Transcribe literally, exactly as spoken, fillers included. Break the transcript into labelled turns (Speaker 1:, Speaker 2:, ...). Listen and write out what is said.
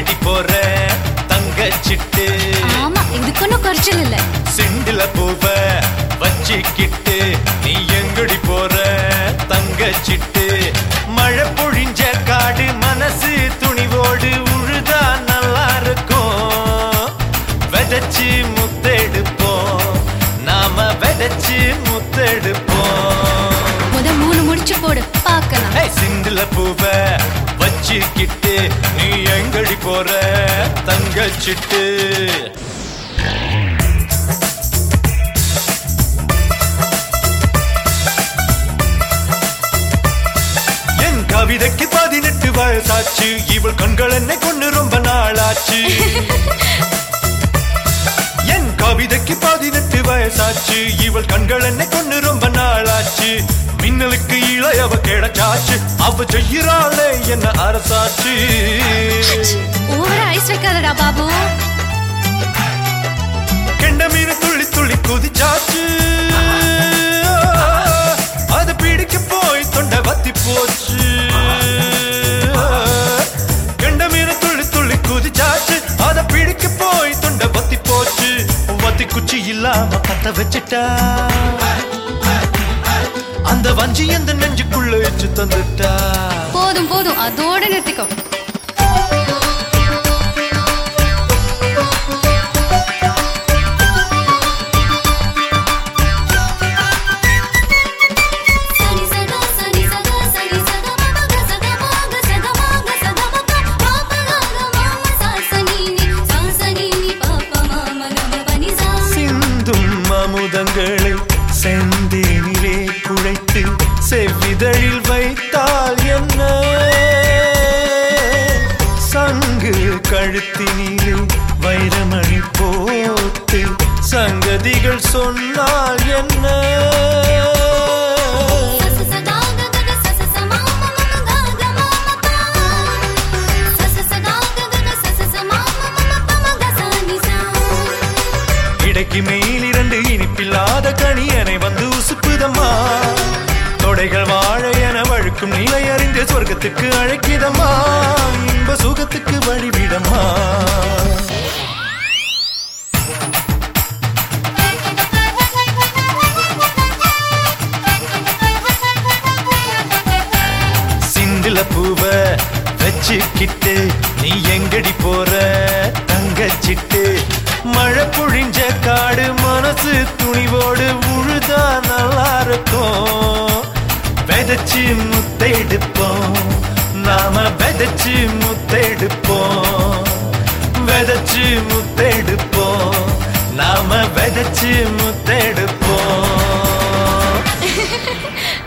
Speaker 1: எங்கடி போற தங்கச்சிட்டு?
Speaker 2: ஆமா, இதுக்கு ஒன்னும் குறைச்சல் இல்ல.
Speaker 1: சிண்டில பூவ வச்சிக்கிட்டு நீ எங்கடி போற தங்கச்சிட்டு? மழை பொழிஞ்ச காடு மனசு துணிவோடு உழுதா நல்லா இருக்கும். வெதச்சு முத்தெடுப்போம், நாம வெதச்சு முத்தெடுப்போம்.
Speaker 2: முத மூணு முடிச்சு போடு பார்க்கலாம்.
Speaker 1: சிண்டில பூவ வச்சிக்கிட்டு நீ எங்கடி போற தங்கச்சிட்டு? கவிதைக்கு பதினெட்டு வயசாச்சு, இவள் கண்கள் என்னை கொண்டு ரொம்ப நாளாச்சு. என் கவிதைக்கு பதினெட்டு வயசாச்சு, இவள் கண்கள் என்னை கொண்டு ரொம்ப நாளாச்சு. மின்னலுக்கு இளையவ கிடைச்சாச்சு, அவ செய்யறாளே என்ன அரசாச்சு.
Speaker 2: ஓவரா ஐஸ் வைக்காதடா பாபு.
Speaker 1: கெண்ட மீன் துள்ளி துள்ளி குதிச்சாச்சு, அது பிடிக்க போய் தொண்டை வத்தி போச்சு. கெண்ட மீன் துள்ளி துள்ளி குதிச்சாச்சு, அதை பிடிக்க போய் தொண்டை வத்தி போச்சு. வத்தி குச்சி இல்லாம பத்த வச்சுட்டா, அந்த வஞ்சி எந்த நெஞ்சுக்குள்ள வச்சு தந்துட்டா.
Speaker 2: போதும் போதும், அதோட நிறுத்திக்கோ.
Speaker 1: அமுதங்களை செந்தேனிலே குழைத்து செவ்விதழில் வைத்தால் என்ன? சங்கு கழுத்தினிலே வைரமணி போட்டு சங்கதிகள் சொன்னால் என்ன? இடைக்கு மேல் இரண்டு இனிப்பில்லாத கணியனை வந்து உசுப்புதம்மா. தொடைகள் வாழ என வழுக்கும் நிலை அறிந்து சொர்க்கத்துக்கு அழைக்கிதம்மா. இன்ப சுகத்துக்கு வழிவிடம்மா. சிண்டில பூவ வச்சுக்கிட்டு நீ எங்கடி போற தங்கச்சிட்டு? மழை பொழிஞ்ச காடு மனசு துணிவோடு உழுதா நல்லா இருக்கும். வெதச்சு முத்தெடுப்போம், நாம வெதச்சு முத்தெடுப்போம். வெதச்சு முத்தெடுப்போம், நாம வெதச்சு முத்தெடுப்போம்.